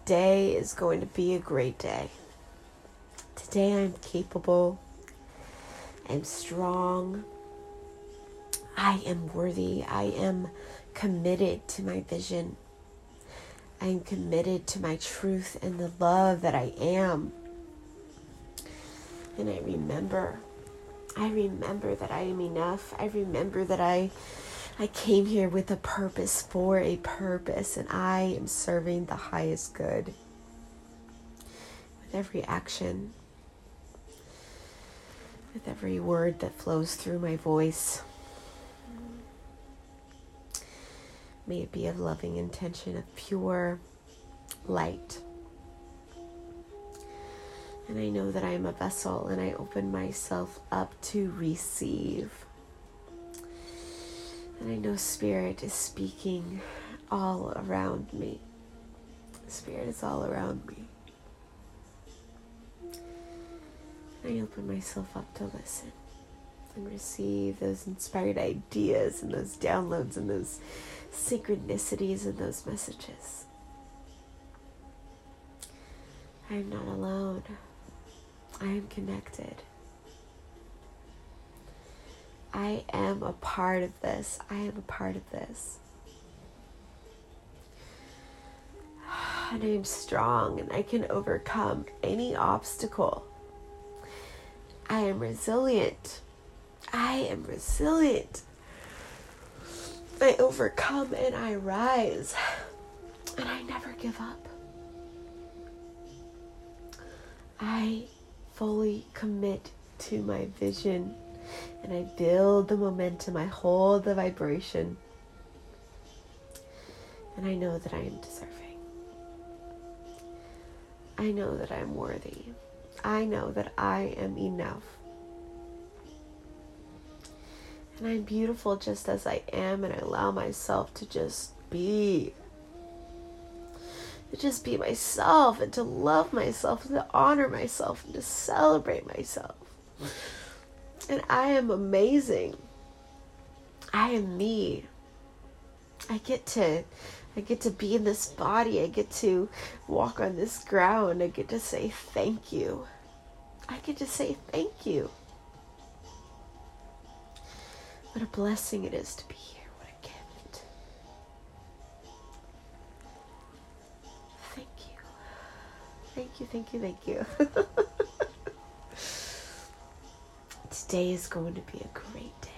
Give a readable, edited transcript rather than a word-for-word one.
Today is going to be a great day. Today I'm capable. I'm strong. I am worthy. I am committed to my vision. I am committed to my truth and the love that I am. And I remember that I am enough. I remember that I came here with a purpose, for a purpose, and I am serving the highest good with every action, with every word that flows through my voice. May it be of loving intention, of pure light. And I know that I am a vessel, and I open myself up to receive. And I know Spirit is speaking all around me. Spirit is all around me. And I open myself up to listen and receive those inspired ideas and those downloads and those synchronicities and those messages. I am not alone. I am connected. I am a part of this. I am a part of this. And I am strong, and I can overcome any obstacle. I am resilient. I am resilient. I overcome and I rise. And I never give up. I fully commit to my vision. And I build the momentum. I hold the vibration. And I know that I am deserving. I know that I am worthy. I know that I am enough. And I'm beautiful just as I am, and I allow myself to just be. To just be myself, and to love myself, and to honor myself, and to celebrate myself. And I am amazing. I am me. I get to be in this body. I get to walk on this ground. I get to say thank you. I get to say thank you. What a blessing it is to be here. What a gift. Thank you. Thank you, thank you, thank you. Today is going to be a great day.